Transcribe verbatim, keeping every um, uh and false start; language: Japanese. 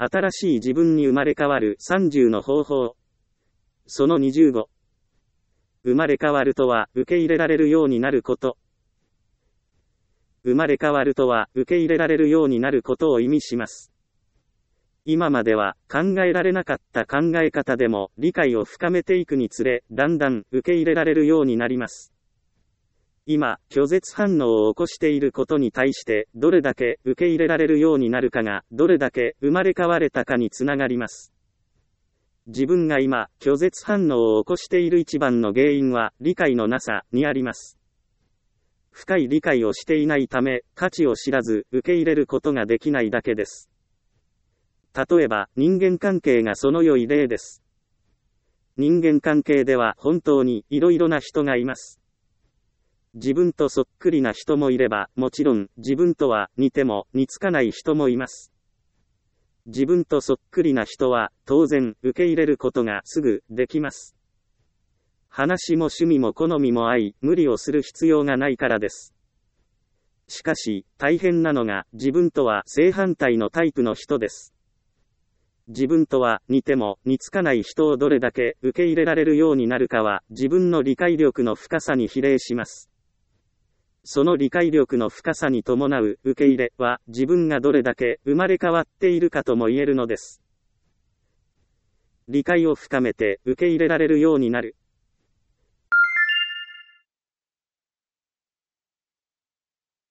新しい自分に生まれ変わるさんじゅうの方法。そのにじゅうご。生まれ変わるとは、受け入れられるようになること。生まれ変わるとは、受け入れられるようになることを意味します。今までは、考えられなかった考え方でも、理解を深めていくにつれ、だんだん、受け入れられるようになります。今、拒絶反応を起こしていることに対して、どれだけ受け入れられるようになるかが、どれだけ生まれ変われたかにつながります。自分が今、拒絶反応を起こしている一番の原因は、理解のなさにあります。深い理解をしていないため、価値を知らず、受け入れることができないだけです。例えば、人間関係がその良い例です。人間関係では本当にいろいろな人がいます。自分とそっくりな人もいれば、もちろん自分とは似ても似つかない人もいます。自分とそっくりな人は当然受け入れることがすぐできます。話も趣味も好みも合い、無理をする必要がないからです。しかし、大変なのが自分とは正反対のタイプの人です。自分とは似ても似つかない人をどれだけ受け入れられるようになるかは自分の理解力の深さに比例します。その理解力の深さに伴う受け入れは自分がどれだけ生まれ変わっているかとも言えるのです。理解を深めて受け入れられるようになる。